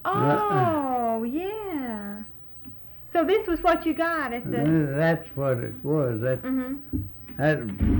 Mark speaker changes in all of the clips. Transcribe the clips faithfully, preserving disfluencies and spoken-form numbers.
Speaker 1: Oh, yeah. So this was what you got at the...
Speaker 2: Uh, That's what it was. That,
Speaker 1: Mm-hmm.
Speaker 2: that,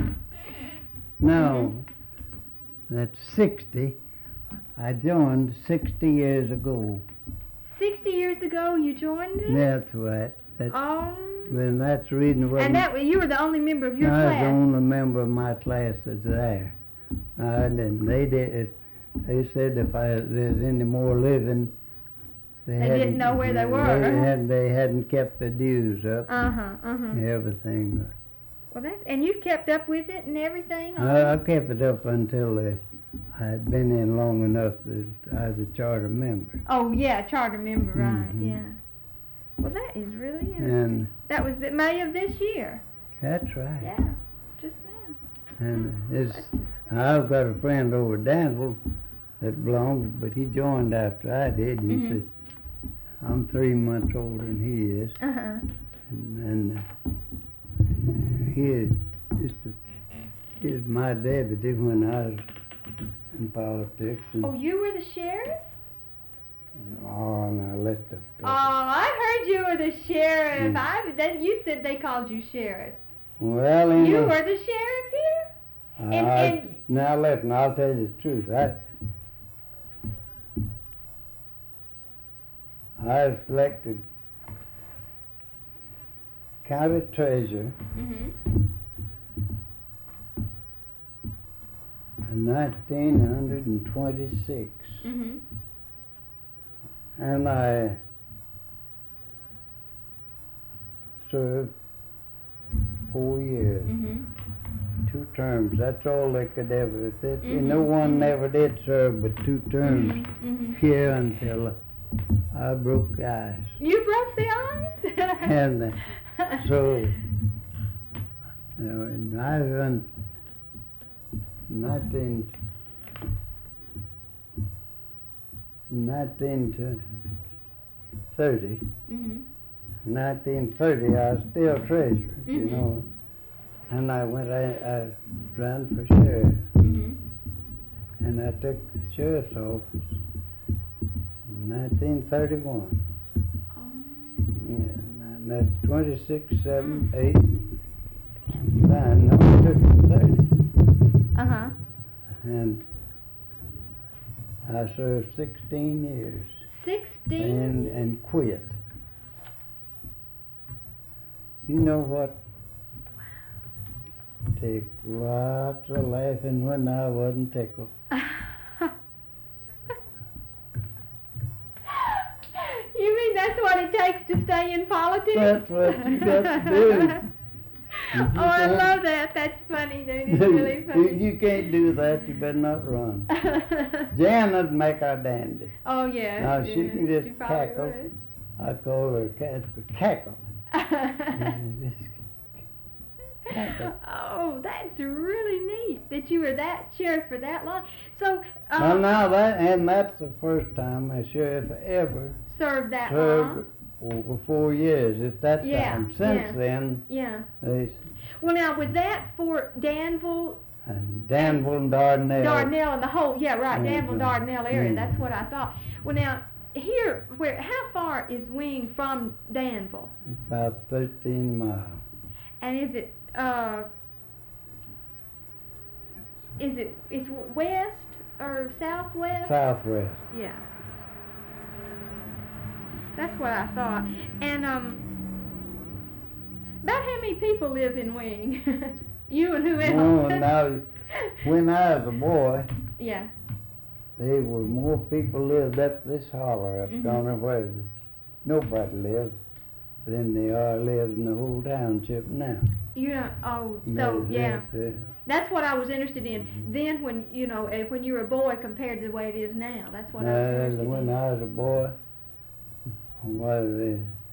Speaker 2: no, that's sixty. I joined sixty years ago.
Speaker 1: Sixty years ago you joined it?
Speaker 2: That's right. That's,
Speaker 1: Oh.
Speaker 2: well, that's the reason why
Speaker 1: And that was, you were the only member of your
Speaker 2: I was
Speaker 1: class?
Speaker 2: the only member of my class that's there. Uh, and they did. They said if I, there's any more living,
Speaker 1: They didn't know where they were.
Speaker 2: They, had, they hadn't kept the dues up.
Speaker 1: Uh-huh, uh-huh.
Speaker 2: Everything.
Speaker 1: Well, that's, and you kept up with it and everything?
Speaker 2: I, I kept it up until uh, I had been in long enough that I was a charter member.
Speaker 1: Oh, yeah, charter member, right,
Speaker 2: Mhm.
Speaker 1: yeah. Well, that is really interesting.
Speaker 2: And
Speaker 1: That was the May of this year.
Speaker 2: that's right.
Speaker 1: Yeah, just now.
Speaker 2: And it's, I've got a friend over at Danville that belongs, but he joined after I did. He
Speaker 1: Mhm.
Speaker 2: said, I'm three months older than he is.
Speaker 1: Uh-huh.
Speaker 2: And, and uh, he used to, he was my deputy when I was in politics. And,
Speaker 1: Oh, you were the sheriff?
Speaker 2: oh, now let the...
Speaker 1: Oh, I heard you were the sheriff.
Speaker 2: Mm.
Speaker 1: I then you said they called you sheriff.
Speaker 2: Well, you
Speaker 1: You
Speaker 2: know,
Speaker 1: were the sheriff here? and-
Speaker 2: I-
Speaker 1: and-
Speaker 2: now listen, I'll tell you the truth. I, I was elected county treasurer
Speaker 1: Mm-hmm.
Speaker 2: in nineteen twenty-six,
Speaker 1: Mm-hmm.
Speaker 2: and I served four years,
Speaker 1: Mm-hmm.
Speaker 2: two terms. That's all they could ever. That,
Speaker 1: Mhm,
Speaker 2: No one
Speaker 1: mhm.
Speaker 2: never did serve but two terms
Speaker 1: Mm-hmm.
Speaker 2: here until I broke the ice.
Speaker 1: You broke the ice?
Speaker 2: And uh, so, you know, and I run nineteen, nineteen thirty,
Speaker 1: Mm-hmm.
Speaker 2: nineteen thirty, I was still treasurer, you
Speaker 1: Mhm.
Speaker 2: know, and I went, I, I ran for sheriff,
Speaker 1: Mm-hmm.
Speaker 2: and I took the sheriff's office in nineteen thirty-one. Yeah, and that's twenty-six, seven, eight, nine, no, I took it thirty.
Speaker 1: Uh-huh.
Speaker 2: And I served sixteen years
Speaker 1: Sixteen?
Speaker 2: and, and quit. You know what? Take lots of laughing when I wasn't tickled.
Speaker 1: You mean that's what it takes to stay in politics?
Speaker 2: That's what you got to do.
Speaker 1: Oh, I love that. That's funny, dude. It's really
Speaker 2: you,
Speaker 1: funny.
Speaker 2: you can't do that, you better not run. Janet'd make our dandy.
Speaker 1: Oh, yeah.
Speaker 2: Now,
Speaker 1: yeah,
Speaker 2: she can just
Speaker 1: she probably
Speaker 2: cackle.
Speaker 1: would.
Speaker 2: I call her cat cackle. Just cackle.
Speaker 1: Oh, that's really neat that you were that sheriff for that long. So, um,
Speaker 2: Well, now that, and that's the first time a sheriff ever
Speaker 1: served that
Speaker 2: served
Speaker 1: long?
Speaker 2: over four years at that
Speaker 1: Yeah,
Speaker 2: time. Since
Speaker 1: yeah.
Speaker 2: then,
Speaker 1: Yeah.
Speaker 2: they,
Speaker 1: Well, now, was that for Danville,
Speaker 2: and Danville and Dardanelle.
Speaker 1: Dardanelle, and the whole, yeah, right, Danville,
Speaker 2: Mhm.
Speaker 1: Dardanelle area.
Speaker 2: Mhm.
Speaker 1: That's what I thought. Well, now, here, where, how far is Wing from Danville?
Speaker 2: About thirteen miles.
Speaker 1: And is it, uh, is it, it's west or southwest?
Speaker 2: Southwest.
Speaker 1: Yeah. That's what I thought. And, um, about how many people live in Wing? You and who else?
Speaker 2: Oh, now, when I was a boy,
Speaker 1: Yeah.
Speaker 2: there were more people lived up this holler up
Speaker 1: Mhm.
Speaker 2: yonder where nobody lived than there are lives in the whole township now.
Speaker 1: You know, oh, so,
Speaker 2: They-
Speaker 1: yeah.
Speaker 2: they-
Speaker 1: That's what I was interested in.
Speaker 2: Mhm.
Speaker 1: Then when, you know, eh, when you were a boy compared to the way it is now. That's what I was
Speaker 2: Uh,
Speaker 1: interested
Speaker 2: when
Speaker 1: in.
Speaker 2: I was a boy, well, the,